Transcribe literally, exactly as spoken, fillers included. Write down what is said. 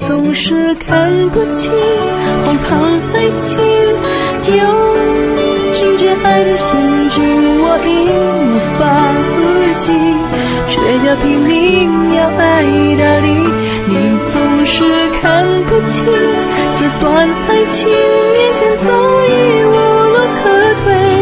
总是看不清荒唐爱情，掉进这爱的陷阱，我已无法呼吸，却要拼命要爱到底。你总是看不清这段爱情面前早已无路可退，